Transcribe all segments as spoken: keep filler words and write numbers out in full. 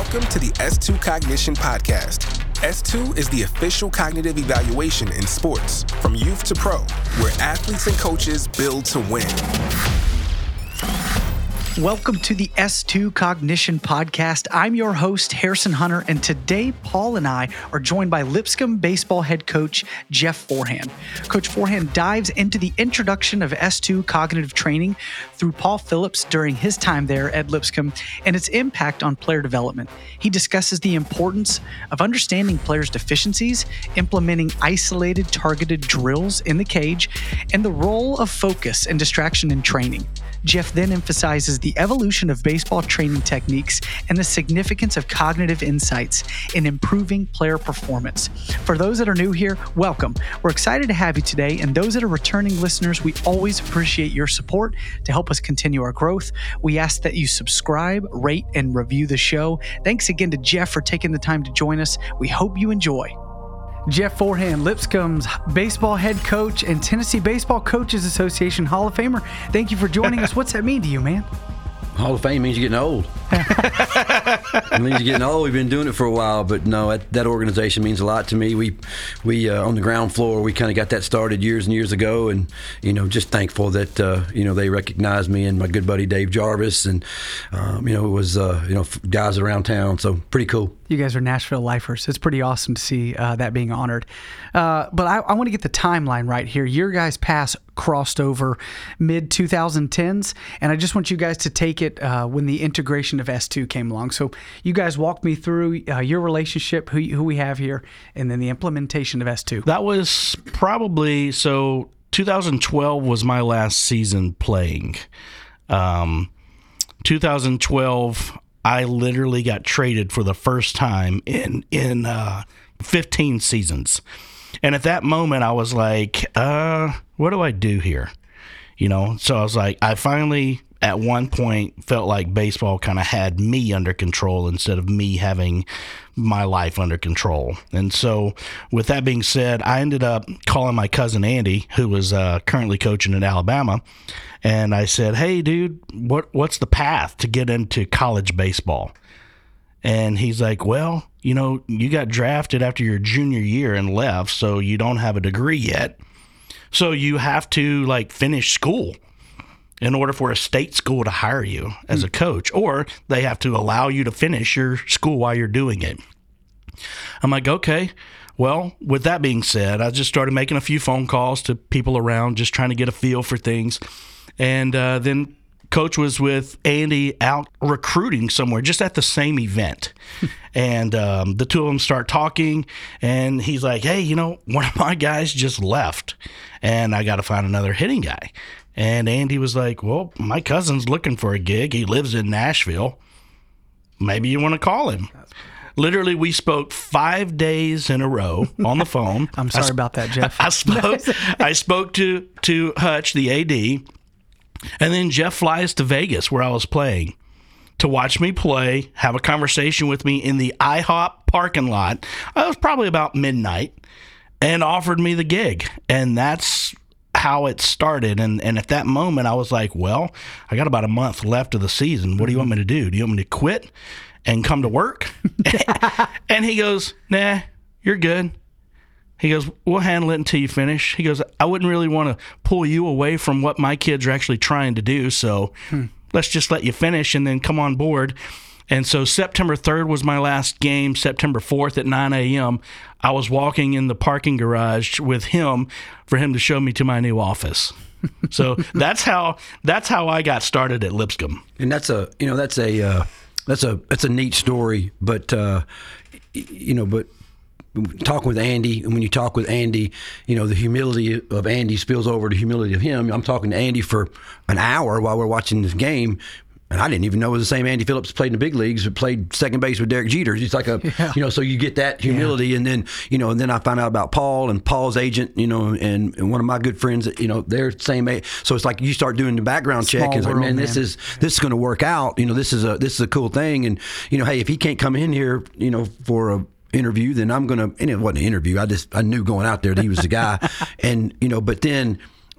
Welcome to the S two Cognition Podcast. S two is the official cognitive evaluation in sports, from youth to pro, where athletes and coaches build to win. Welcome to the S two Cognition Podcast. I'm your host, Harrison Hunter, and today Paul and I are joined by Lipscomb baseball head coach Jeff Forehand. Coach Forehand dives into the introduction of S two cognitive training through Paul Phillips during his time there at Lipscomb and its impact on player development. He discusses the importance of understanding players' deficiencies, implementing isolated, targeted drills in the cage, and the role of focus and distraction in training. Jeff then emphasizes the evolution of baseball training techniques and the significance of cognitive insights in improving player performance. For those that are new here, welcome. We're excited to have you today, and those that are returning listeners, we always appreciate your support to help us continue our growth. We ask that you subscribe, rate, and review the show. Thanks again to Jeff for taking the time to join us. We hope you enjoy. Jeff Forehand, Lipscomb's baseball head coach and Tennessee Baseball Coaches Association Hall of Famer. Thank you for joining us. What's that mean to you, man? Hall of Fame means you're getting old. It means you're getting old. We've been doing it for a while, but no, that, that organization means a lot to me. We, we uh, on the ground floor, we kind of got that started years and years ago, and you know, just thankful that uh, you know they recognized me and my good buddy Dave Jarvis, and um, you know, it was uh, you know guys around town. So pretty cool. You guys are Nashville lifers. It's pretty awesome to see uh, that being honored. Uh, but I, I want to get the timeline right here. Your guys' pass crossed over mid twenty tens, and I just want you guys to take it uh, when the integration of S two came along. So you guys walk me through uh, your relationship, who, who we have here, and then the implementation of S two. That was probably, so two thousand twelve was my last season playing. Um, two thousand twelve, I literally got traded for the first time in, in uh, fifteen seasons. And at that moment, I was like, uh, what do I do here? You know, so I was like, I finally, at one point, felt like baseball kind of had me under control instead of me having my life under control. And so with that being said, I ended up calling my cousin Andy, who was uh, currently coaching in Alabama. And I said, hey, dude, what what's the path to get into college baseball? And he's like, well, you know, you got drafted after your junior year and left, so you don't have a degree yet. So you have to, like, finish school in order for a state school to hire you as a coach, or they have to allow you to finish your school while you're doing it. I'm like, okay. Well, with that being said, I just started making a few phone calls to people around, just trying to get a feel for things. And uh, then Coach was with Andy out recruiting somewhere, just at the same event. And um, the two of them start talking, and he's like, hey, you know, one of my guys just left, and I got to find another hitting guy. And Andy was like, well, my cousin's looking for a gig. He lives in Nashville. Maybe you want to call him. Literally, we spoke five days in a row on the phone. I'm sorry I, about that, Jeff. I spoke, I spoke to, to Hutch, the A D, and then Jeff flies to Vegas, where I was playing, to watch me play, have a conversation with me in the IHOP parking lot. It was probably about midnight, and offered me the gig. And that's how it started. And and at that moment, I was like, well, I got about a month left of the season. What do you want me to do? Do you want me to quit and come to work? And he goes, nah, you're good. He goes, we'll handle it until you finish. He goes, I wouldn't really want to pull you away from what my kids are actually trying to do, so hmm. let's just let you finish and then come on board. And so September third was my last game. September fourth at nine a.m., I was walking in the parking garage with him for him to show me to my new office. So that's how that's how I got started at Lipscomb. And that's a you know that's a uh, that's a that's a neat story, but uh, you know, but. Talking with Andy, and when you talk with Andy, you know, the humility of Andy spills over to humility of him. I'm talking to Andy for an hour while we're watching this game, and I didn't even know it was the same Andy Phillips played in the big leagues, who played second base with Derek Jeter. It's like a, yeah. you know, so you get that humility, yeah. and then, you know, and then I find out about Paul and Paul's agent, you know, and, and one of my good friends, you know, they're the same age. So it's like you start doing the background Small check, and it's like, world, man, man, this is this is going to work out. You know, this is a this is a cool thing, and you know, hey, if he can't come in here, you know, for a interview, then I'm gonna, and it wasn't an interview, I just I knew going out there that he was the guy. And you know, but then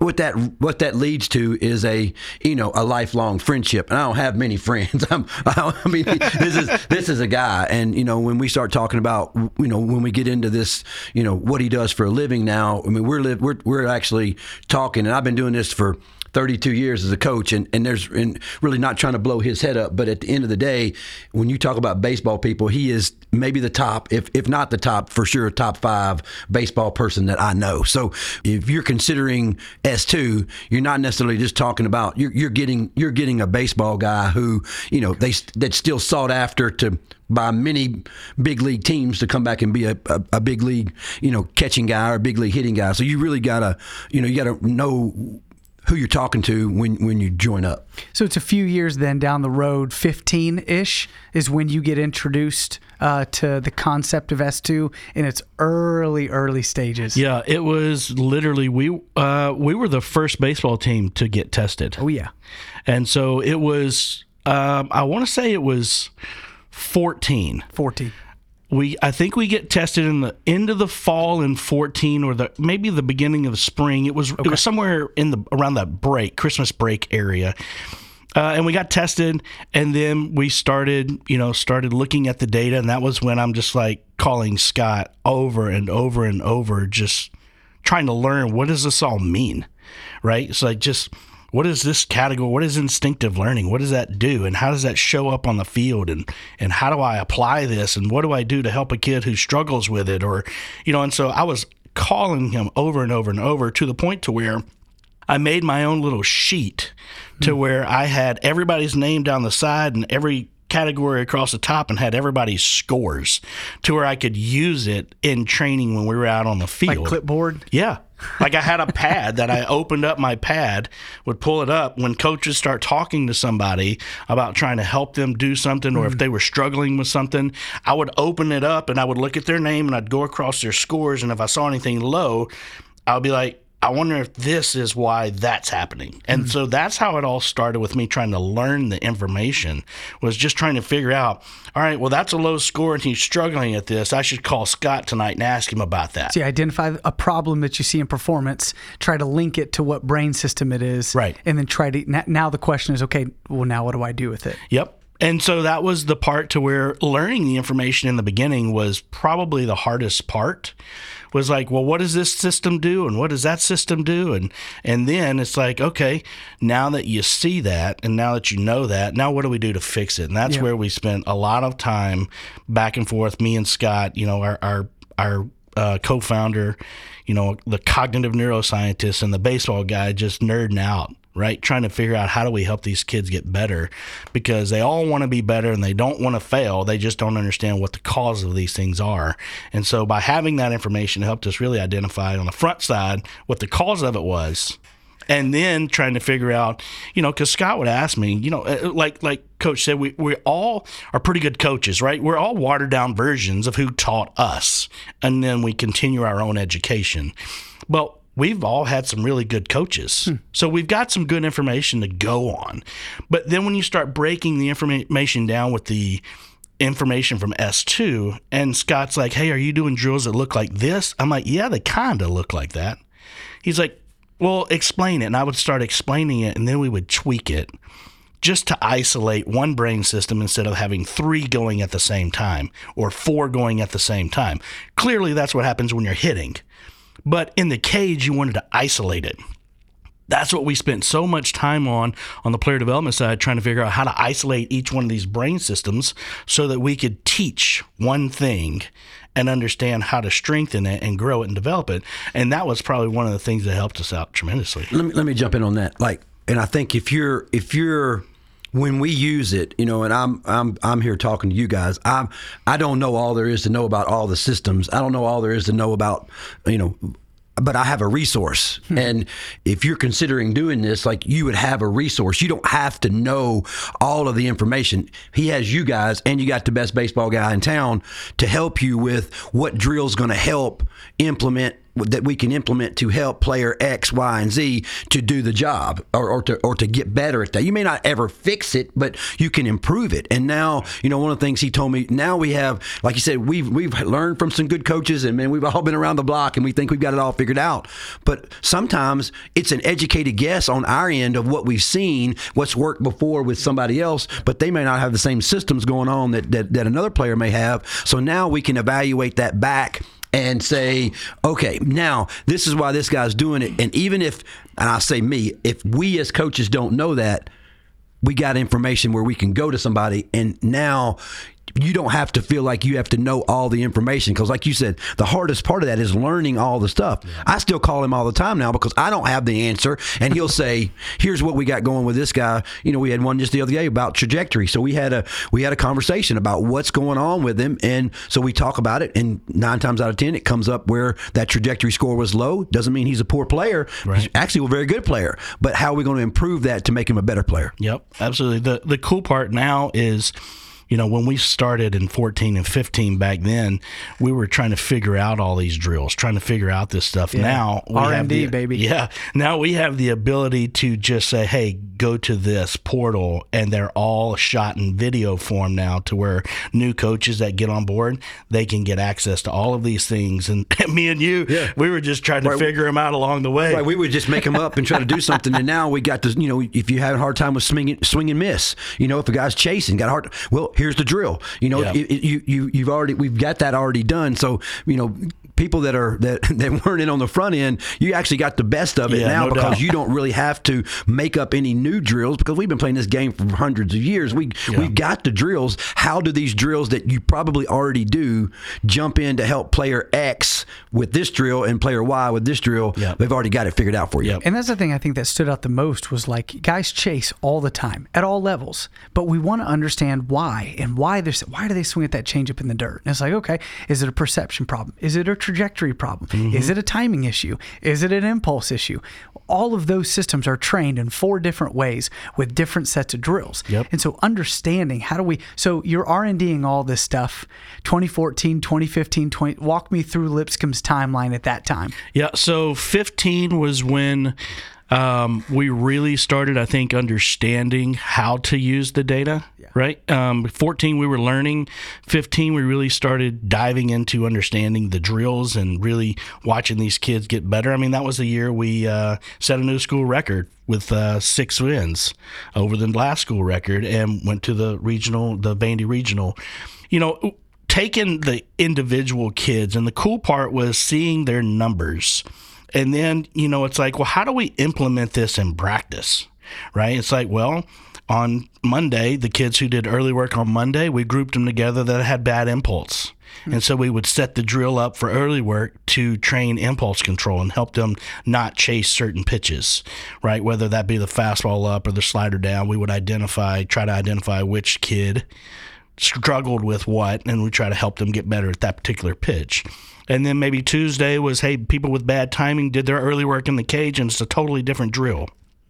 what that what that leads to is a you know a lifelong friendship. And I don't have many friends. I'm, I mean, this is this is a guy, and you know when we start talking about you know when we get into this you know what he does for a living now. I mean we're live we're we're actually talking, and I've been doing this for thirty-two years as a coach, and, and there's and really not trying to blow his head up, but at the end of the day, when you talk about baseball people, he is maybe the top, if if not the top, for sure, top five baseball person that I know. So if you're considering S two, you're not necessarily just talking about you're you're getting you're getting a baseball guy who you know they that's still sought after to by many big league teams to come back and be a, a, a big league you know catching guy or a big league hitting guy. So you really gotta you know you gotta know who you're talking to when, when you join up. So it's a few years then down the road, fifteen-ish is when you get introduced uh, to the concept of S two in its early, early stages. Yeah, it was literally, we uh, we were the first baseball team to get tested. Oh, yeah. And so it was, um, I want to say it was fourteen. fourteen. We, I think we get tested in the end of the fall in fourteen, or the maybe the beginning of the spring. It was okay. It was somewhere in the around that break, Christmas break area, uh, and we got tested. And then we started, you know, started looking at the data, and that was when I'm just like calling Scott over and over and over, just trying to learn what does this all mean, right? It's like just. What is this category? What is instinctive learning? What does that do? And how does that show up on the field? And, and how do I apply this? And what do I do to help a kid who struggles with it? Or, you know, and so I was calling him over and over and over to the point to where I made my own little sheet to mm. where I had everybody's name down the side and every category across the top and had everybody's scores to where I could use it in training when we were out on the field. Like clipboard? Yeah. Like I had a pad that I opened up my pad, would pull it up when coaches start talking to somebody about trying to help them do something or mm. if they were struggling with something, I would open it up and I would look at their name and I'd go across their scores. And if I saw anything low, I would be like, I wonder if this is why that's happening. And mm. so that's how it all started with me trying to learn the information, was just trying to figure out, all right, well, that's a low score and he's struggling at this. I should call Scott tonight and ask him about that. See, identify a problem that you see in performance, try to link it to what brain system it is. Right. And then try to, now the question is, okay, well, now what do I do with it? Yep. And so that was the part to where learning the information in the beginning was probably the hardest part. Was like, well, what does this system do? And what does that system do? And and then it's like, okay, now that you see that and now that you know that, now what do we do to fix it? And that's yeah. where we spent a lot of time back and forth, me and Scott, you know, our our, our uh, co-founder, you know, the cognitive neuroscientist and the baseball guy just nerding out. Right? Trying to figure out how do we help these kids get better, because they all want to be better and they don't want to fail. They just don't understand what the cause of these things are. And so by having that information, it helped us really identify on the front side what the cause of it was. And then trying to figure out, you know, because Scott would ask me, you know, like like Coach said, we, we all are pretty good coaches, right? We're all watered down versions of who taught us. And then we continue our own education. But we've all had some really good coaches. Hmm. So we've got some good information to go on. But then when you start breaking the information down with the information from S two, and Scott's like, hey, are you doing drills that look like this? I'm like, yeah, they kind of look like that. He's like, well, explain it. And I would start explaining it, and then we would tweak it just to isolate one brain system instead of having three going at the same time or four going at the same time. Clearly, that's what happens when you're hitting. But in the cage, you wanted to isolate it. That's what we spent so much time on on the player development side, trying to figure out how to isolate each one of these brain systems so that we could teach one thing and understand how to strengthen it and grow it and develop it. And that was probably one of the things that helped us out tremendously. Let me let me jump in on that. Like, and I think if you're if you're when we use it, you know, and I'm I'm I'm here talking to you guys. I'm I don't know all there is to know about all the systems. I don't know all there is to know about, you know, but I have a resource. Hmm. And if you're considering doing this, like, you would have a resource. You don't have to know all of the information. He has you guys, and you got the best baseball guy in town to help you with what drill's going to help implement that we can implement to help player X, Y, and Z to do the job or, or to or to get better at that. You may not ever fix it, but you can improve it. And now, you know, one of the things he told me, now we have, like you said, we've we've learned from some good coaches, and man, we've all been around the block, and we think we've got it all figured out. But sometimes it's an educated guess on our end of what we've seen, what's worked before with somebody else, but they may not have the same systems going on that that, that another player may have. So now we can evaluate that back and say, okay, now this is why this guy's doing it. And even if, and I say me, if we as coaches don't know that, we got information where we can go to somebody, and now you don't have to feel like you have to know all the information, because like you said, the hardest part of that is learning all the stuff. Yeah. I still call him all the time now because I don't have the answer, and he'll say, here's what we got going with this guy. You know, we had one just the other day about trajectory, so we had a we had a conversation about what's going on with him, and so we talk about it, and nine times out of ten it comes up where that trajectory score was low. Doesn't mean he's a poor player. Right. He's actually a very good player, but how are we going to improve that to make him a better player? Yep, absolutely. The the cool part now is, you know, when we started in fourteen and fifteen back then, we were trying to figure out all these drills, trying to figure out this stuff. Yeah. Now we R and D, have the, baby. Yeah. Now we have the ability to just say, hey, go to this portal, and they're all shot in video form now, to where new coaches that get on board, they can get access to all of these things. And me and you, yeah. we were just trying to right. figure them out along the way. Right. We would just make them up and try to do something. And now we got to, you know, if you had a hard time with swing, swing and miss, you know, if a guy's chasing, got a hard, well, here's the drill. You know, yeah. it, it, you you you've already we've got that already done. So, you know, people that are that, that weren't in on the front end, you actually got the best of it yeah, now no because doubt. You don't really have to make up any new drills, because we've been playing this game for hundreds of years. We yeah. we've got the drills. How do these drills that you probably already do jump in to help player X with this drill and player Y with this drill? Yeah. They've already got it figured out for you. Yeah. And that's the thing I think that stood out the most was, like, guys chase all the time at all levels, but we want to understand why and why they're why do they swing at that changeup in the dirt? And it's like, okay, is it a perception problem? Is it a trajectory problem? Mm-hmm. Is it a timing issue? Is it an impulse issue? All of those systems are trained in four different ways with different sets of drills. Yep. And so understanding how do we, so you're R&Ding all this stuff, twenty fourteen, twenty fifteen, twenty, walk me through Lipscomb's timeline at that time. Yeah, so fifteen was when Um, we really started, I think, understanding how to use the data, yeah. right? Um, fourteen, we were learning. fifteen, we really started diving into understanding the drills and really watching these kids get better. I mean, that was the year we uh, set a new school record with uh, six wins over the last school record, and went to the regional, the Vandy Regional. You know, taking the individual kids, and the cool part was seeing their numbers. And then, you know, it's like, well, how do we implement this in practice, right? It's like, well, on Monday, the kids who did early work on Monday, we grouped them together that had bad impulse. Mm-hmm. And so we would set the drill up for early work to train impulse control and help them not chase certain pitches, right? Whether that be the fastball up or the slider down, we would identify, try to identify which kid struggled with what, and we try to help them get better at that particular pitch. And then maybe Tuesday was, hey, people with bad timing did their early work in the cage, and it's a totally different drill.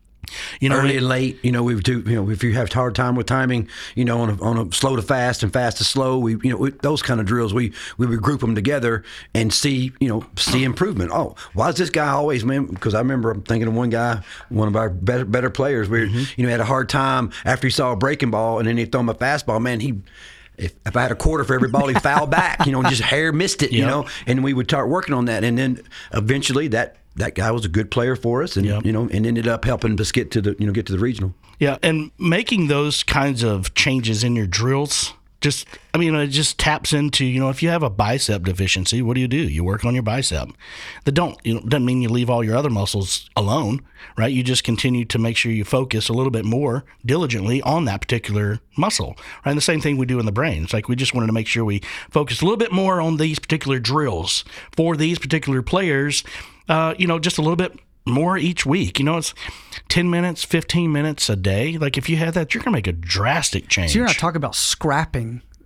You know, early and late, you know, we would do, you know, if you have a hard time with timing, you know, on a, on a slow to fast and fast to slow, we, you know, we, those kind of drills, we, we would group them together and see, you know, see improvement. Oh, why is this guy always, man? Because I remember thinking of one guy, one of our better, better players, where, mm-hmm. you know, had a hard time after he saw a breaking ball, and then he'd throw him a fastball. Man, he, If, if I had a quarter for every ball, he fouled back, you know, and just hair missed it, you yep. know, and we would start working on that. And then eventually that, that guy was a good player for us, and, yep. you know, and ended up helping us get to the, you know, get to the regional. Yeah. And making those kinds of changes in your drills, just, I mean, it just taps into, you know, if you have a bicep deficiency, what do you do? You work on your bicep. That don't, you know, doesn't mean you leave all your other muscles alone, right? You just continue to make sure you focus a little bit more diligently on that particular muscle, right? And the same thing we do in the brain. It's like we just wanted to make sure we focus a little bit more on these particular drills for these particular players, uh, you know, just a little bit more each week. You know, it's ten minutes, fifteen minutes a day. Like, if you had that, you're going to make a drastic change. So you're not talking about scrapping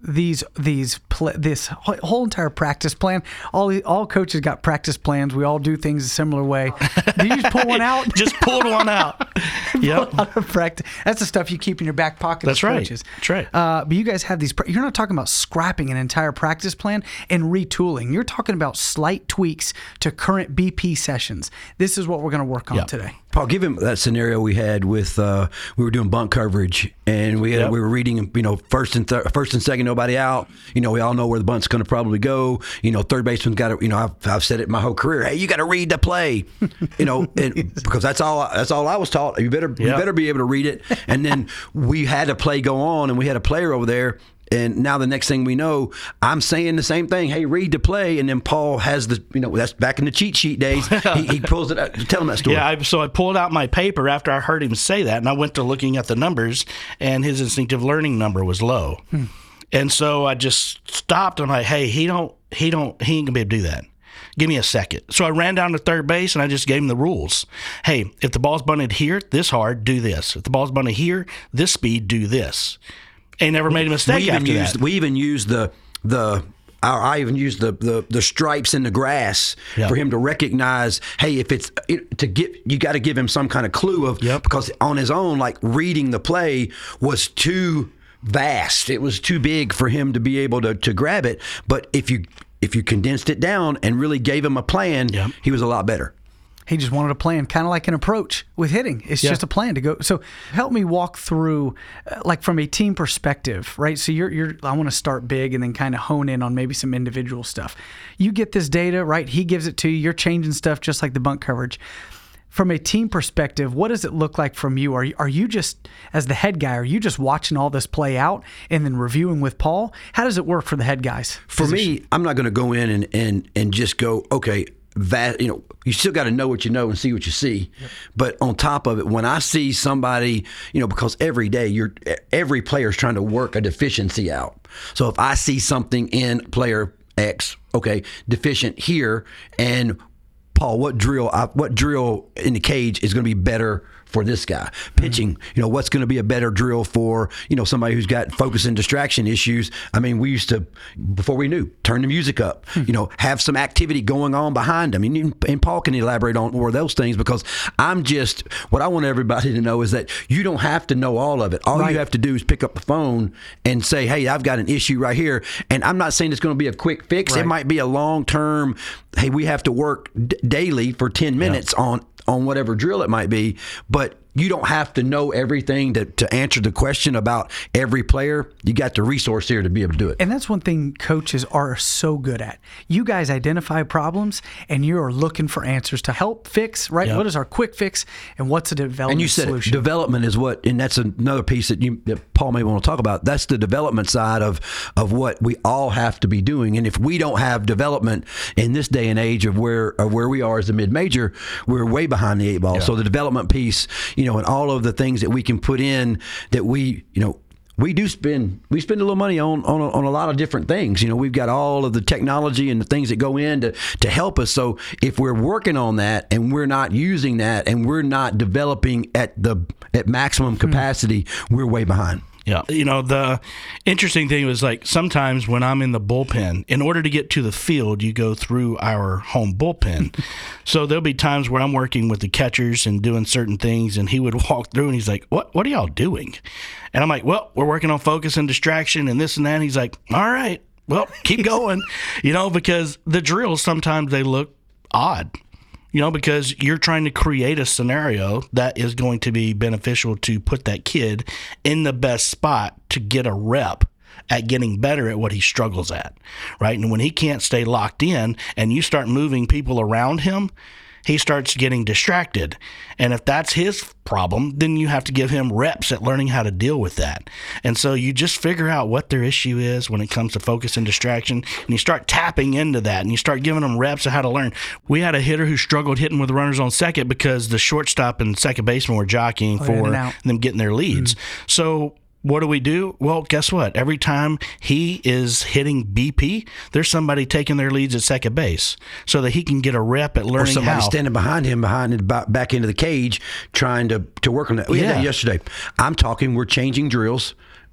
these these pl- this whole entire practice plan. All all coaches got practice plans. We all do things a similar way. Did you just pull one out? Just pulled one out. Yep. Pull out of practice. That's the stuff you keep in your back pocket. That's as right. coaches. That's right. Uh, but you guys have these. You're not talking about scrapping an entire practice plan and retooling. You're talking about slight tweaks to current B P sessions. This is what we're going to work on Yep. today. Paul, give him that scenario we had with uh, we were doing bunt coverage, and we had, Yep. we were reading, you know, first and th- first and second, nobody out. You know, we all know where the bunt's going to probably go. You know, third baseman's got to. You know, I've, I've said it my whole career. Hey, you got to read the play. You know, and, because that's all that's all I was taught. You better you Yep. better be able to read it. And then we had a play go on, and we had a player over there. And now the next thing we know, I'm saying the same thing. Hey, read the play, and then Paul has the, you know, that's back in the cheat sheet days. he, he pulls it out. Tell him that story. Yeah, I, so I pulled out my paper after I heard him say that, and I went to looking at the numbers, and his instinctive learning number was low. Hmm. And so I just stopped. I'm like, hey, he don't, he don't, he ain't gonna be able to do that. Give me a second. So I ran down to third base and I just gave him the rules. Hey, if the ball's bunted here, this hard, do this. If the ball's bunted here, this speed, do this. And never made a mistake we even after used, that. We even used the the. I even used the, the, the stripes in the grass Yep. for him to recognize. Hey, if it's it, to get, you got to give him some kind of clue of Yep. because on his own, like reading the play was too vast. It was too big for him to be able to to grab it. But if you if you condensed it down and really gave him a plan, Yep. he was a lot better. He just wanted a plan, kind of like an approach with hitting. It's Yeah. just a plan to go. So help me walk through, uh, like from a team perspective, right? So you're, you're. I want to start big and then kind of hone in on maybe some individual stuff. You get this data, right? He gives it to you. You're changing stuff just like the bunt coverage. From a team perspective, what does it look like from you? Are you, are you just, as the head guy, are you just watching all this play out and then reviewing with Paul? How does it work for the head guys? For me, I'm not going to go in and, and, and just go, okay, that, you know, you still got to know what you know and see what you see. Yep. But on top of it, when I see somebody, you know, because every day you're, every player is trying to work a deficiency out. So if I see something in player X, okay, deficient here, and Paul, what drill, I, what drill in the cage is going to be better for this guy? Pitching, mm-hmm. you know, what's going to be a better drill for, you know, somebody who's got focus and distraction issues? I mean, we used to, before we knew, turn the music up, mm-hmm. you know, have some activity going on behind them. And, and Paul can elaborate on more of those things, because I'm just, what I want everybody to know is that you don't have to know all of it. All right. you have to do is pick up the phone and say, hey, I've got an issue right here. And I'm not saying it's going to be a quick fix. Right. It might be a long-term, hey, we have to work d- daily for ten minutes yeah. on on whatever drill it might be, but you don't have to know everything to, to answer the question about every player. You got the resource here to be able to do it. And that's one thing coaches are so good at. You guys identify problems and you are looking for answers to help fix, right? Yep. What is our quick fix and what's a development And you said solution? It, development is what, and that's another piece that you that Paul may want to talk about. That's the development side of of what we all have to be doing. And if we don't have development in this day and age of where of where we are as a mid-major, we're way behind the eight ball. Yeah. So the development piece, you know, and all of the things that we can put in that we, you know, we do spend we spend a little money on on a, on a lot of different things. You know, we've got all of the technology and the things that go in to to help us. So if we're working on that and we're not using that and we're not developing at the at maximum capacity, mm-hmm. we're way behind. Yeah. You know, the interesting thing was, like, sometimes when I'm in the bullpen, in order to get to the field, you go through our home bullpen. So there'll be times where I'm working with the catchers and doing certain things, and he would walk through and he's like, what, what are y'all doing? And I'm like, well, we're working on focus and distraction and this and that. And he's like, all right, well, keep going, you know, because the drills, sometimes they look odd. You know, because you're trying to create a scenario that is going to be beneficial to put that kid in the best spot to get a rep at getting better at what he struggles at, right? And when he can't stay locked in and you start moving people around him, he starts getting distracted. And if that's his problem, then you have to give him reps at learning how to deal with that. And so you just figure out what their issue is when it comes to focus and distraction, and you start tapping into that, and you start giving them reps of how to learn. We had a hitter who struggled hitting with runners on second because the shortstop and second baseman were jockeying oh, for them getting their leads. Mm-hmm. So what do we do? Well, guess what? Every time he is hitting B P, there's somebody taking their leads at second base so that he can get a rep at learning how. Or somebody how. standing behind him, behind it, back into the cage, trying to, to work on that. We yeah. had that yesterday. I'm talking, we're changing drills.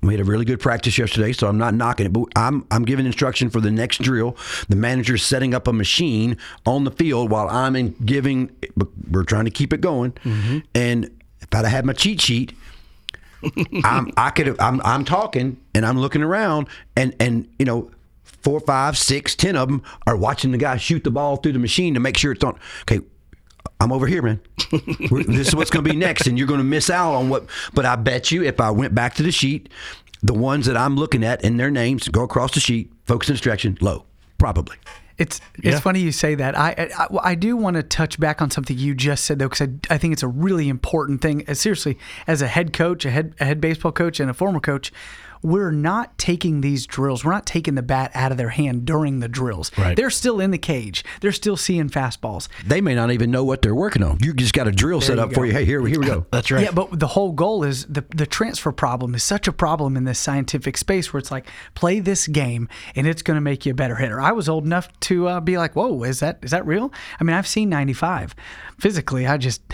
We had a really good practice yesterday, so I'm not knocking it. But I'm I'm giving instruction for the next drill. The manager's setting up a machine on the field while I'm in giving. We're trying to keep it going. Mm-hmm. And if I'd have had my cheat sheet, I'm I could I'm I'm talking and I'm looking around and and you know. Four, five, six, ten of them are watching the guy shoot the ball through the machine to make sure it's on. Okay, I'm over here, man. This is what's going to be next, and you're going to miss out on what. But I bet you if I went back to the sheet, the ones that I'm looking at and their names, go across the sheet, focus and distraction, low, probably. It's it's Yeah. funny you say that. I, I I do want to touch back on something you just said though, because I, I think it's a really important thing. Uh, Seriously, as a head coach, a head a head baseball coach, and a former coach, we're not taking these drills. We're not taking the bat out of their hand during the drills. Right. They're still in the cage. They're still seeing fastballs. They may not even know what they're working on. You just got a drill set you up go. for you. Hey, here, here we go. That's right. Yeah, but the whole goal is the the transfer problem is such a problem in this scientific space where it's like play this game and it's going to make you a better hitter. I was old enough to uh, be like, whoa, is that is that real? I mean, I've seen ninety-five. Physically, I just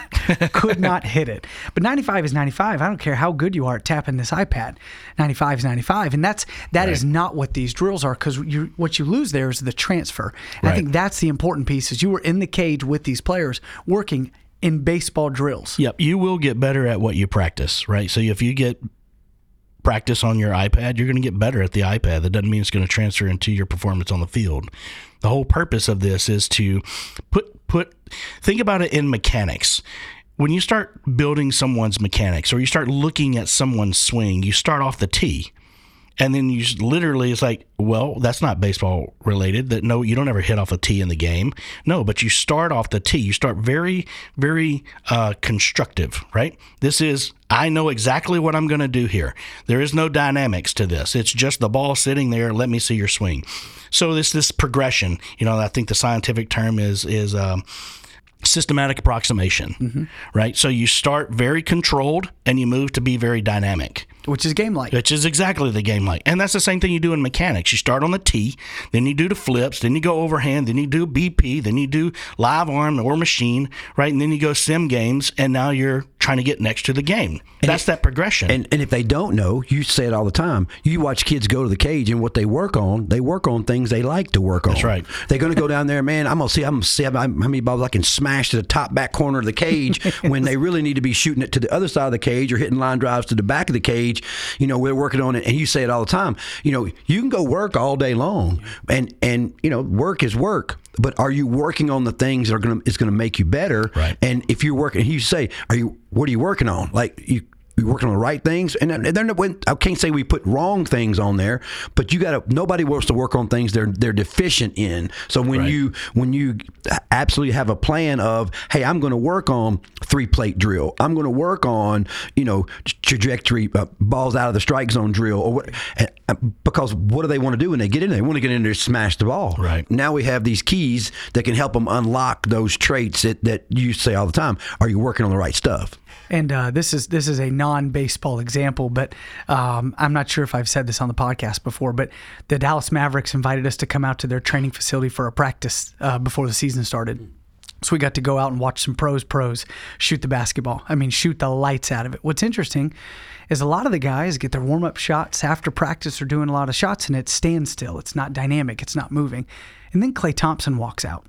could not hit it. But ninety-five is ninety-five. I don't care how good you are at tapping this iPad. ninety-five is ninety-five, and that's that Right. is not what these drills are, because you what you lose there is the transfer. And I Right. think that's the important piece. Is you were in the cage with these players working in baseball drills. Yep, you will get better at what you practice, right? So if you get practice on your iPad, you're going to get better at the iPad. That doesn't mean it's going to transfer into your performance on the field. The whole purpose of this is to put put think about it in mechanics. When you start building someone's mechanics or you start looking at someone's swing, you start off the tee. And then you just literally, it's like, well, that's not baseball related. That no, you don't ever hit off a tee in the game. No, but you start off the tee. You start very, very uh, constructive, right? This is, I know exactly what I'm going to do here. There is no dynamics to this. It's just the ball sitting there. Let me see your swing. So this this progression. You know, I think the scientific term is is. Um, systematic approximation, mm-hmm. right? So you start very controlled and you move to be very dynamic. Which is game like. Which is exactly the game like. And that's the same thing you do in mechanics. You start on the tee, then you do the flips, then you go overhand, then you do B P, then you do live arm or machine, right? And then you go sim games, and now you're trying to get next to the game. And that's it, that progression. And and if they don't know, you say it all the time. You watch kids go to the cage, and what they work on, they work on things they like to work on. That's right. They're going to go down there, man. I'm going to see. I'm going to see how many balls I can smash to the top back corner of the cage when they really need to be shooting it to the other side of the cage or hitting line drives to the back of the cage. You know, we're working on it, and you say it all the time. You know, you can go work all day long, and and you know, work is work. But are you working on the things that are going to is going to make you better? Right. And if you're working, you say, are you? What are you working on? Like you. You're working on the right things, and they're not, I can't say we put wrong things on there, but you got to. Nobody wants to work on things they're they're deficient in. So when Right. you when you absolutely have a plan of, hey, I'm going to work on three plate drill. I'm going to work on you know trajectory uh, balls out of the strike zone drill, or what? And, uh, because what do they want to do when they get in there? They want to get in there and smash the ball. Right. Now we have these keys that can help them unlock those traits that, that you say all the time. Are you working on the right stuff? And uh, this is this is a non-baseball example, but um, I'm not sure if I've said this on the podcast before, but the Dallas Mavericks invited us to come out to their training facility for a practice uh, before the season started. So we got to go out and watch some pros pros shoot the basketball. I mean, shoot the lights out of it. What's interesting is a lot of the guys get their warm-up shots after practice. They're doing a lot of shots, and it stands still. It's not dynamic. It's not moving. And then Klay Thompson walks out.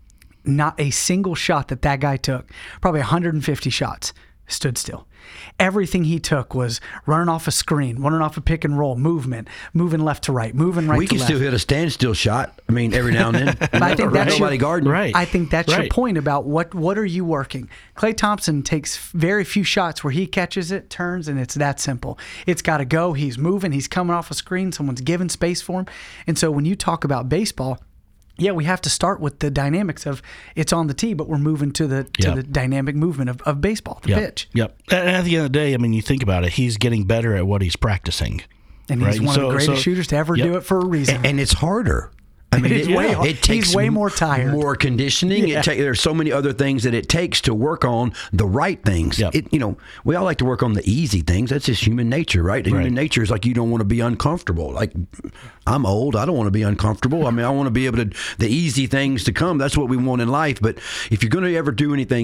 Not a single shot that that guy took, probably one hundred fifty shots, stood still. Everything he took was running off a screen, running off a pick and roll, movement, moving left to right, moving right we to can left. still hit a standstill shot. I mean, every now and then. But I think that's nobody your, guarding. Right. I think that's your Right. point about what what are you working. Klay Thompson takes very few shots where he catches it, turns, and it's that simple. It's got to go. He's moving. He's coming off a screen. Someone's giving space for him. And so when you talk about baseball, yeah, we have to start with the dynamics of it's on the tee, but we're moving to the to Yep. the dynamic movement of, of baseball, the yep. pitch. Yep. And at the end of the day, I mean, you think about it, he's getting better at what he's practicing. And he's Right. one So- of the greatest so- shooters to ever Yep. do it for a reason. And, and it's harder. I mean, It's it, way it, hard. takes He's way more tired. more conditioning. Yeah. It ta- there's so many other things that it takes to work on the right things. Yep. It, you know, we all like to work on the easy things. That's just human nature, right? Human Right. nature is like you don't want to be uncomfortable. Like I'm old, I don't want to be uncomfortable. I mean, I want to be able to the easy things to come. That's what we want in life. But if you're going to ever do anything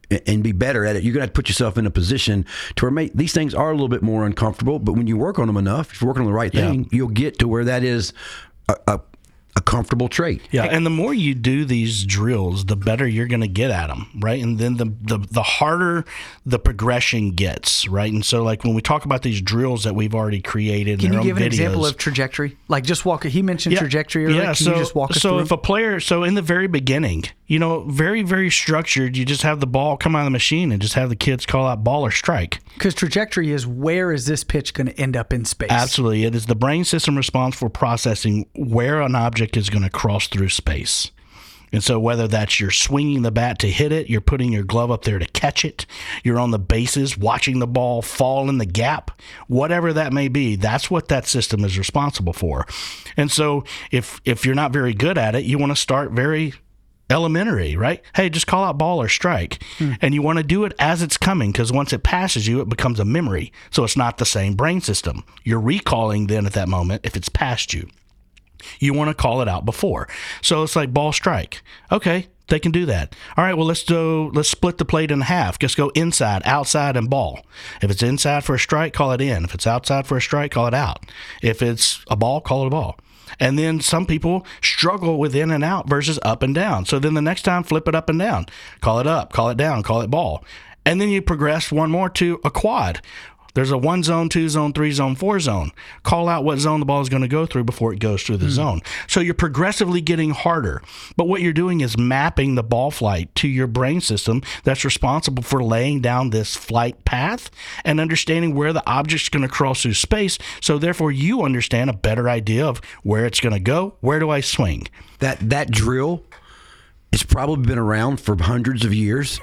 and be better at it, you're going to have to put yourself in a position to where mate, these things are a little bit more uncomfortable. But when you work on them enough, if you're working on the right thing, yeah. you'll get to where that is a, a a comfortable trait. Yeah, and the more you do these drills, the better you're going to get at them, right? And then the, the the harder the progression gets, right? And so, like when we talk about these drills that we've already created, can you give an videos, example of trajectory? Like just walk. He mentioned yeah, trajectory earlier. Yeah, can so, you just walk us so through? if a player, so in the very beginning, you know, very very structured, you just have the ball come out of the machine and just have the kids call out ball or strike. Because trajectory is where is this pitch going to end up in space? Absolutely, it is the brain system responsible for processing where an object is going to cross through space. And so whether that's you're swinging the bat to hit it, you're putting your glove up there to catch it, you're on the bases watching the ball fall in the gap, whatever that may be, that's what that system is responsible for. And so if if you're not very good at it, you want to start very elementary, right? Hey, just call out ball or strike. Hmm. And you want to do it as it's coming, because once it passes you, it becomes a memory. So it's not the same brain system. You're recalling then at that moment if it's past you. You want to call it out before. So it's like ball strike. Okay, they can do that. All right, well, let's do let's split the plate in half. Just go inside, outside, and ball. If it's inside for a strike, call it in. If it's outside for a strike, call it out. If it's a ball, call it a ball. And then some people struggle with in and out versus up and down. So then the next time, flip it up and down. Call it up, call it down, call it ball. And then you progress one more to a quad. There's a one zone, two zone, three zone, four zone. Call out what zone the ball is going to go through before it goes through the mm. zone. So you're progressively getting harder. But what you're doing is mapping the ball flight to your brain system that's responsible for laying down this flight path and understanding where the object's going to cross through space. So therefore you understand a better idea of where it's going to go. Where do I swing? That that drill has probably been around for hundreds of years.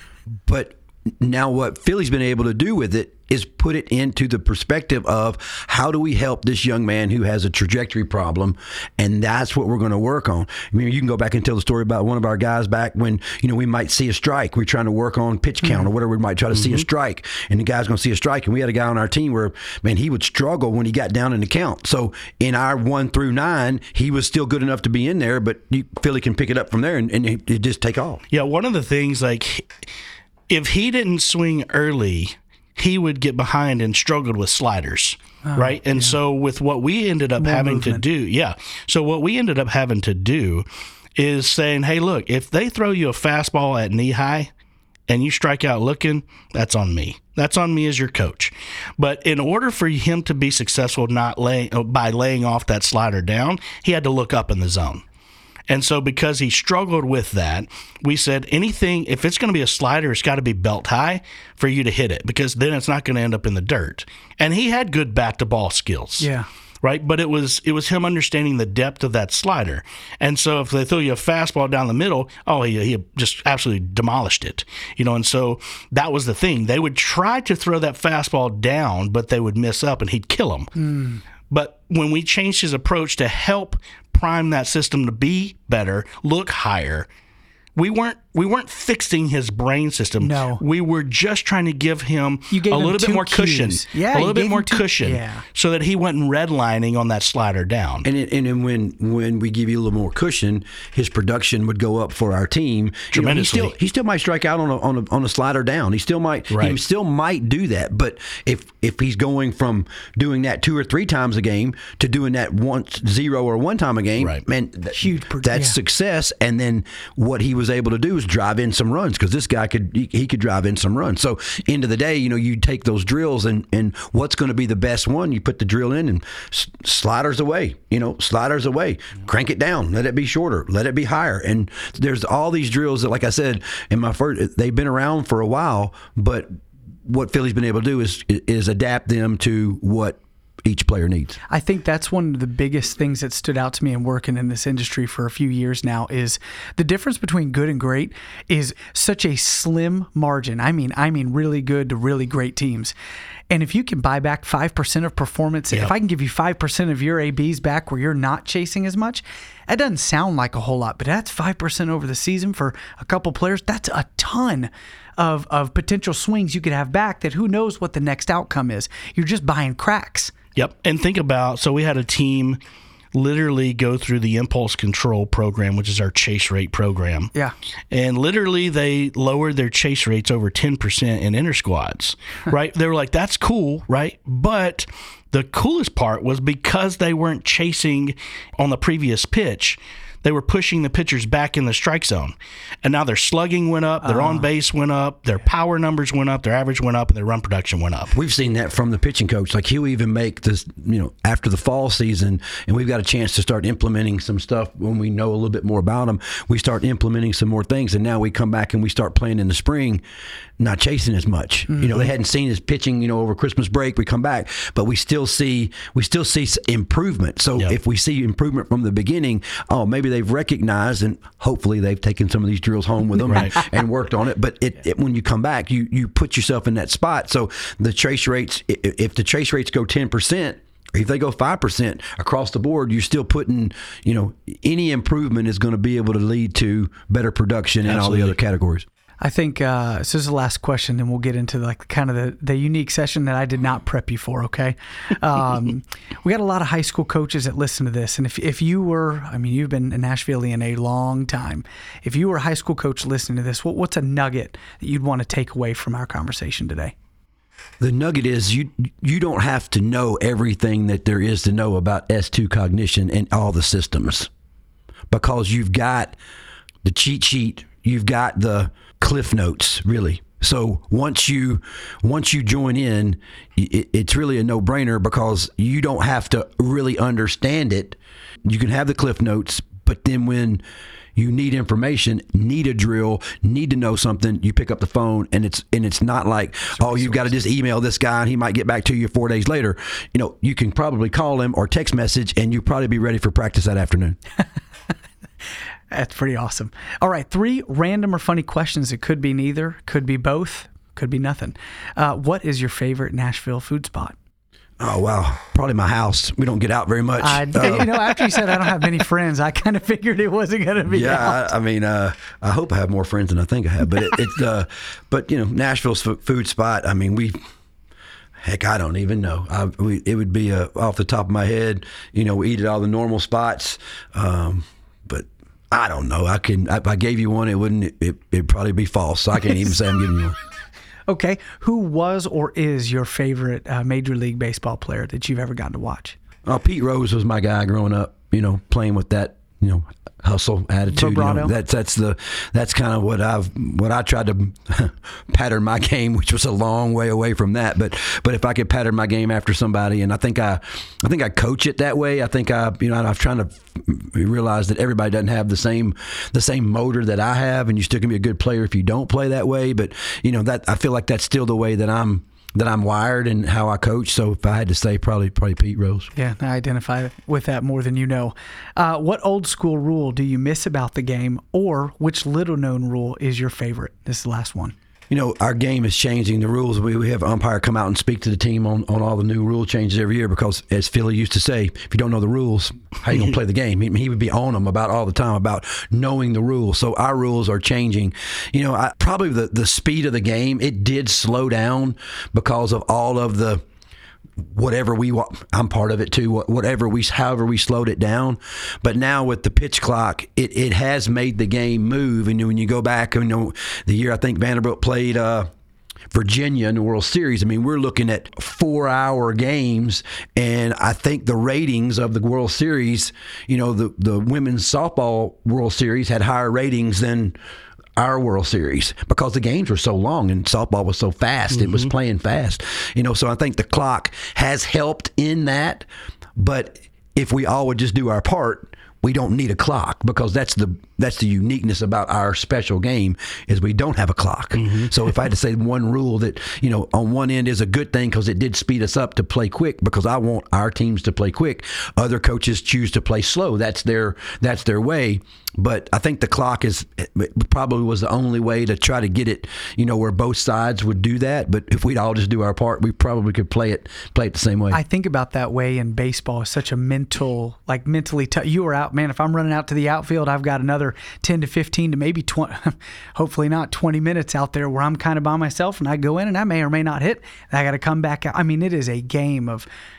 But now what Philly's been able to do with it is put it into the perspective of how do we help this young man who has a trajectory problem, and that's what we're going to work on. I mean, you can go back and tell the story about one of our guys back when, you know, we might see a strike. We're trying to work on pitch count mm-hmm. or whatever. We might try to mm-hmm. see a strike, and the guy's going to see a strike. And we had a guy on our team where, man, he would struggle when he got down in the count. So in our one through nine, he was still good enough to be in there, but you, Philly can pick it up from there and, and it, it just take off. Yeah, one of the things, like, if he didn't swing early, he would get behind and struggled with sliders, oh, right? And yeah. so with what we ended up More having movement. to do, yeah. So what we ended up having to do is saying, hey, look, if they throw you a fastball at knee high and you strike out looking, that's on me. That's on me as your coach. But in order for him to be successful not lay, by laying off that slider down, he had to look up in the zone. And so because he struggled with that, we said anything, if it's going to be a slider, it's got to be belt high for you to hit it, because then it's not going to end up in the dirt. And he had good bat-to-ball skills. Yeah. Right? But it was it was him understanding the depth of that slider. And so if they throw you a fastball down the middle, oh, he, he just absolutely demolished it. You know, and so that was the thing. They would try to throw that fastball down, but they would miss up and he'd kill them. Mm. But when we changed his approach to help prime that system to be better, look higher, we weren't we weren't fixing his brain system. No. We were just trying to give him you gave a little him bit more cues. cushion. Yeah, a little bit more two, cushion yeah. so that he wasn't redlining on that slider down. And it, and then when when we give you a little more cushion, his production would go up for our team. Tremendously. You know, he still he still might strike out on a on a, on a slider down. He still might right. he still might do that. But if if he's going from doing that two or three times a game to doing that once zero or one time a game, right. man, that, Huge per- that's yeah. success. And then what he was able to do is drive in some runs, because this guy could he, he could drive in some runs. So end of the day, you know, you take those drills and and what's going to be the best one, you put the drill in and s- sliders away, you know, sliders away, crank it down, let it be shorter, let it be higher. And there's all these drills that, like I said in my first, they've been around for a while, but what Philly's been able to do is is adapt them to what each player needs. I think that's one of the biggest things that stood out to me in working in this industry for a few years now is the difference between good and great is such a slim margin. I mean, I mean really good to really great teams. And if you can buy back five percent of performance, yep. if I can give you five percent of your A Bs back where you're not chasing as much, that doesn't sound like a whole lot, but that's five percent over the season for a couple players. That's a ton of, of potential swings you could have back that who knows what the next outcome is. You're just buying cracks. Yep. And think about, so we had a team literally go through the impulse control program, which is our chase rate program. Yeah. And literally they lowered their chase rates over ten percent in inter squads, right? They were like, that's cool, right? But the coolest part was because they weren't chasing on the previous pitch, they were pushing the pitchers back in the strike zone. And now their slugging went up, their uh, on base went up, their power numbers went up, their average went up, and their run production went up. We've seen that from the pitching coach. Like he'll even make this, you know, after the fall season, and we've got a chance to start implementing some stuff when we know a little bit more about them. We start implementing some more things, and now we come back and we start playing in the spring, not chasing as much. Mm-hmm. You know, they hadn't seen his pitching, you know, over Christmas break. We come back, but we still see we still see improvement. So yep. if we see improvement from the beginning, oh, maybe they've recognized, and hopefully they've taken some of these drills home with them right. and, and worked on it. But it, it, when you come back, you you put yourself in that spot. So the trace rates, if the trace rates go ten percent, or if they go five percent across the board, you're still putting, you know, any improvement is going to be able to lead to better production in all the other categories. I think uh, this is the last question, and we'll get into like kind of the, the unique session that I did not prep you for, okay? Um, we got a lot of high school coaches that listen to this, and if if you were, I mean, you've been in Nashvilleian a long time. If you were a high school coach listening to this, what, what's a nugget that you'd want to take away from our conversation today? The nugget is you you don't have to know everything that there is to know about S two cognition and all the systems, because you've got the cheat sheet, you've got the Cliff Notes, really. So once you once you join in, it, it's really a no-brainer because you don't have to really understand it. You can have the Cliff Notes, but then when you need information, need a drill, need to know something, you pick up the phone, and it's and it's not like, oh, you've got to just email this guy and he might get back to you four days later. You know, you can probably call him or text message, and you'll probably be ready for practice that afternoon. That's pretty awesome. All right, three random or funny questions. It could be neither, could be both, could be nothing. Uh, what is your favorite Nashville food spot? Oh, wow. Probably my house. We don't get out very much. I, uh, you know, after you said I don't have many friends, I kind of figured it wasn't going to be Yeah, out. I, I mean, uh, I hope I have more friends than I think I have. But, it, it's, uh, but you know, Nashville's food spot, I mean, we... Heck, I don't even know. I, we, it would be uh, off the top of my head. You know, we eat at all the normal spots. Um, but... I don't know. I can. If I gave you one, it wouldn't. It, it'd probably be false. So I can't even say I'm giving you one. Okay. Who was or is your favorite uh, Major League Baseball player that you've ever gotten to watch? Oh, Pete Rose was my guy growing up. You know, playing with that, you know, hustle attitude. You know, that's that's the that's kind of what I've what I tried to pattern my game, which was a long way away from that. But but if I could pattern my game after somebody, and I think I I think I coach it that way. I think I you know I'm trying to realize that everybody doesn't have the same the same motor that I have, and you still can be a good player if you don't play that way. But you know that I feel like that's still the way that I'm. that I'm wired and how I coach. So if I had to say, probably probably Pete Rose. Yeah, I identify with that more than you know. Uh, what old school rule do you miss about the game, or which little known rule is your favorite? This is the last one. You know, our game is changing. The rules, we, we have an umpire come out and speak to the team on, on all the new rule changes every year because, as Philly used to say, if you don't know the rules, how are you going to play the game? He, he would be on them about all the time about knowing the rules. So our rules are changing. You know, I, probably the, the speed of the game, it did slow down because of all of the whatever we want. I'm part of it too. Whatever we, however we slowed it down. But now with the pitch clock, it, it has made the game move. And when you go back, you know, the year I think Vanderbilt played uh, Virginia in the World Series, I mean, we're looking at four-hour games, and I think the ratings of the World Series, you know, the the women's softball World Series had higher ratings than our World Series because the games were so long and softball was so fast. Mm-hmm. It was playing fast, you know. So I think the clock has helped in that. But if we all would just do our part, we don't need a clock because that's the that's the uniqueness about our special game is we don't have a clock. Mm-hmm. So if I had to say one rule that, you know, on one end is a good thing because it did speed us up to play quick because I want our teams to play quick. Other coaches choose to play slow. That's their that's their way. But I think the clock is probably was the only way to try to get it, you know, where both sides would do that. But if we'd all just do our part, we probably could play it play it the same way. I think about that way in baseball. It's such a mental, like mentally tough. You were out, man. If I'm running out to the outfield, I've got another ten to fifteen to maybe twenty, hopefully not twenty minutes out there where I'm kind of by myself and I go in and I may or may not hit. And I got to come back out. I mean, it is a game of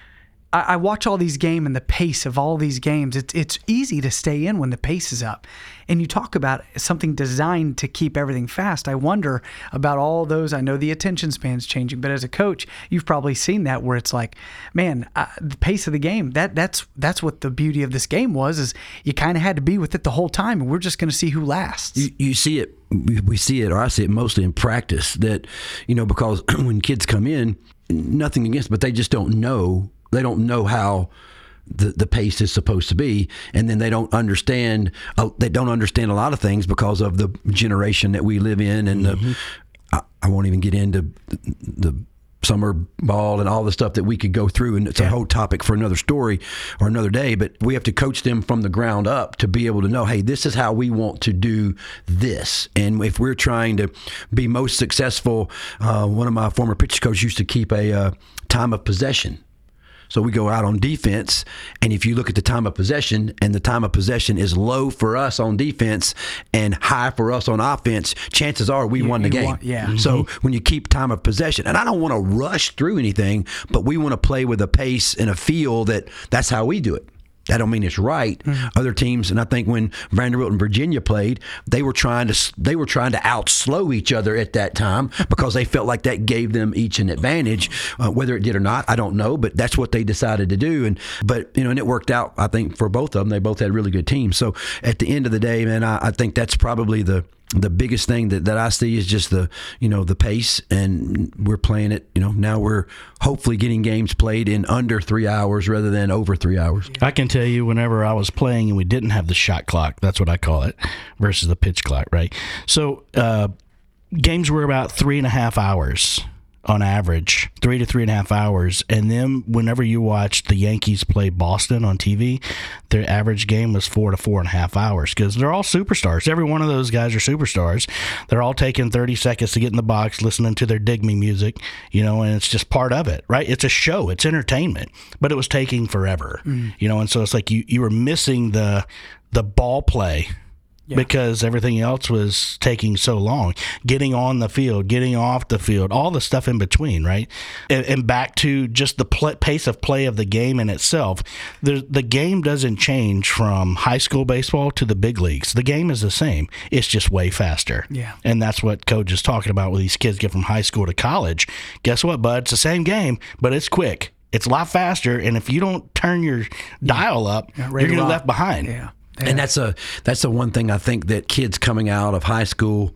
I, I watch all these games and the pace of all these games. It's it's easy to stay in when the pace is up. And you talk about something designed to keep everything fast. I wonder about all those. I know the attention span's changing, but as a coach, you've probably seen that where it's like, man, uh, the pace of the game, that that's that's what the beauty of this game was, is you kind of had to be with it the whole time, and we're just going to see who lasts. You, you see it, we see it, or I see it mostly in practice, that, you know, because when kids come in, nothing against, but they just don't know, they don't know how the the pace is supposed to be, and then they don't understand uh, they don't understand a lot of things because of the generation that we live in, and mm-hmm. the, I, I won't even get into the summer ball and all the stuff that we could go through, and it's yeah. a whole topic for another story or another day, but we have to coach them from the ground up to be able to know, hey, this is how we want to do this. And if we're trying to be most successful, uh, one of my former pitch coaches used to keep a uh, time of possession. So we go out on defense, and if you look at the time of possession, and the time of possession is low for us on defense and high for us on offense, chances are we you, won the game. Want, yeah. Mm-hmm. So when you keep time of possession, and I don't want to rush through anything, but we want to play with a pace and a feel that that's how we do it. I don't mean it's right. Mm-hmm. Other teams, and I think when Vanderbilt and Virginia played, they were trying to they were trying to outslow each other at that time because they felt like that gave them each an advantage. Uh, whether it did or not, I don't know, but that's what they decided to do. And but you know, and it worked out. I think for both of them, they both had really good teams. So at the end of the day, man, I, I think that's probably the. The biggest thing that, that I see is just the, you know, the pace, and we're playing it, you know, now we're hopefully getting games played in under three hours rather than over three hours. I can tell you whenever I was playing and we didn't have the shot clock, that's what I call it, versus the pitch clock, right? So uh, games were about three and a half hours on average, three to three and a half hours. And then whenever you watched the Yankees play Boston on T V, their average game was four to four and a half hours because they're all superstars. Every one of those guys are superstars. They're all taking thirty seconds to get in the box, listening to their Dig Me music, you know, and it's just part of it, right? It's a show. It's entertainment, but it was taking forever, mm. you know, and so it's like you, you were missing the the ball play. Yeah. Because everything else was taking so long, getting on the field, getting off the field, all the stuff in between, right? And, and back to just the pl- pace of play of the game in itself. The, the game doesn't change from high school baseball to the big leagues. The game is the same. It's just way faster. Yeah. And that's what Coach is talking about when these kids get from high school to college. Guess what, bud? It's the same game, but it's quick. It's a lot faster, and if you don't turn your dial up, yeah, you're going to be left behind. Yeah. Yeah. And that's a that's the one thing I think that kids coming out of high school,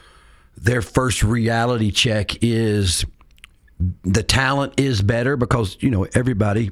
their first reality check is the talent is better because, you know, everybody,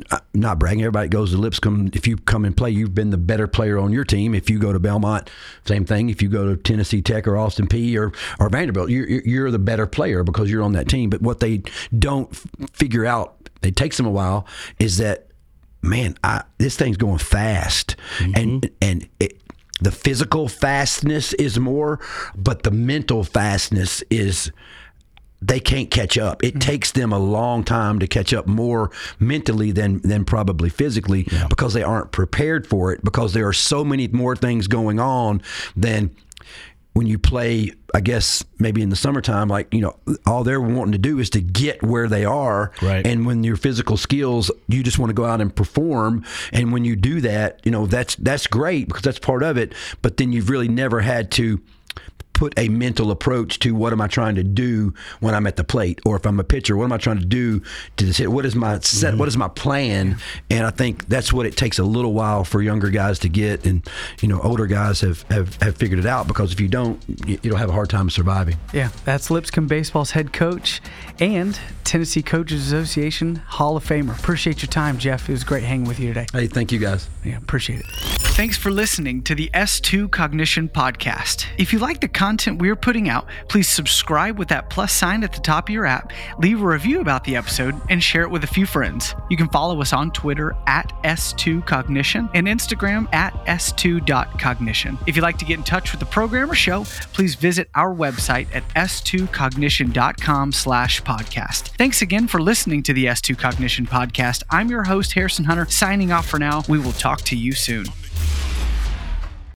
not bragging, everybody goes to Lipscomb. If you come and play, you've been the better player on your team. If you go to Belmont, same thing. If you go to Tennessee Tech or Austin Peay or, or Vanderbilt, you're, you're the better player because you're on that team. But what they don't figure out, it takes them a while, is that, man, I, this thing's going fast, mm-hmm. and and it, the physical fastness is more, but the mental fastness is they can't catch up. It mm-hmm. takes them a long time to catch up, more mentally than than probably physically, yeah. because they aren't prepared for it, because there are so many more things going on than when you play, I guess, maybe in the summertime, like, you know, all they're wanting to do is to get where they are. Right. And when your physical skills, you just want to go out and perform. And when you do that, you know, that's that's great because that's part of it. But then you've really never had to put a mental approach to what am I trying to do when I'm at the plate, or if I'm a pitcher, what am I trying to do to this hit? What is my set? Mm-hmm. What is my plan? And I think that's what it takes a little while for younger guys to get, and you know, older guys have have, have figured it out, because if you don't, you, you'll have a hard time surviving. Yeah, that's Lipscomb Baseball's head coach and Tennessee Coaches Association Hall of Famer. Appreciate your time, Jeff. It was great hanging with you today. Hey, thank you guys. Yeah, appreciate it. Thanks for listening to the S two Cognition Podcast. If you like the content we're putting out, please subscribe with that plus sign at the top of your app, leave a review about the episode, and share it with a few friends. You can follow us on Twitter at S two Cognition and Instagram at S two dot cognition. If you'd like to get in touch with the program or show, please visit our website at S two cognition dot com slash podcast. Thanks again for listening to the S two Cognition Podcast. I'm your host, Harrison Hunter, signing off for now. We will talk to you soon.